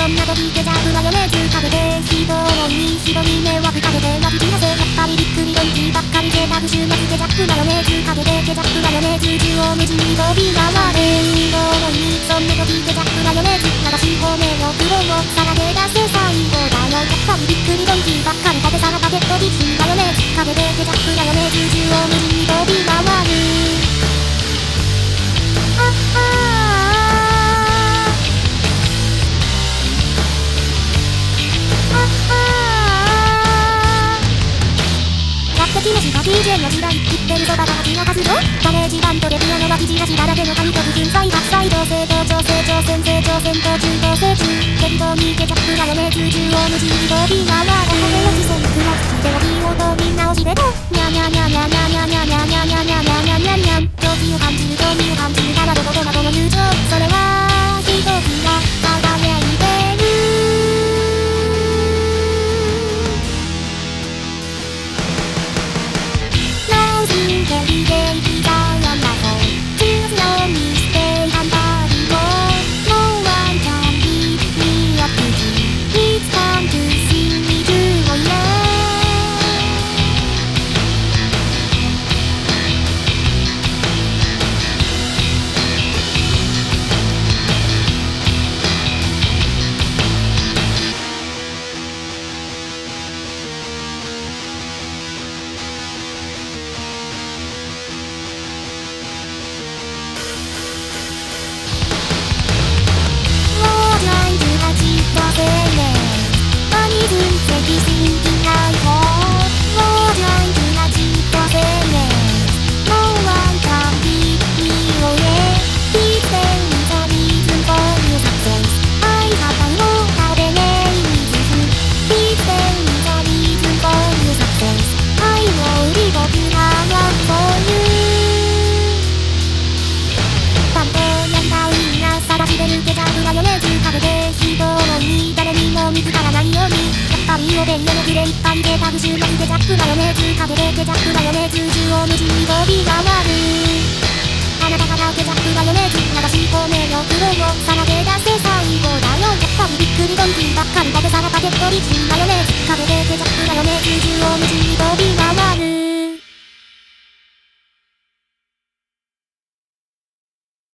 んな時ケチャップマヨネーズかけて人に人に迷惑かけて泣き散らせやっぱりびっくりドンキーばっかりでタグ週末ケチャップマヨネーズかけてケチャップマヨネーズ縦横無尽に飛び回れ人にそんな時ケチャップマヨネーズ流し込めよ黒をさらけ出せ最後だよやっぱりびっくりドンキーばっかり食べさらかけとビッチマヨネーズかけてケチャップマヨネーズ縦横無尽に飛び回るDJ の時代言ってるそばが街の活動ガレージバンドでピアノはきじらしだらけの紙と不純才学祭同性同調整挑戦成長戦闘中同棲中適当にケチャップマヨネーズ縦横無尽に飛び回るお米の時線クラスでは火を通り直しでとニャニャニャニャニャニャニャニャニャニャニャニャニャニャニャニャ狂気を感じる興味を感じる卵とトマトの友情それは一つが輝いてるおでんのきれいっぱいでタグ週末ケチャップマヨネーズかけてケチャップマヨネーズ縦横無尽に飛び回るあなたからケチャップマヨネーズ流し込めよ黒をさらけ出せ最後だよやっぱりびっくりドンキーばっかり食べさらかけっとりチンマヨネーズかけてケチャップマヨネーズ縦横無尽に飛び回る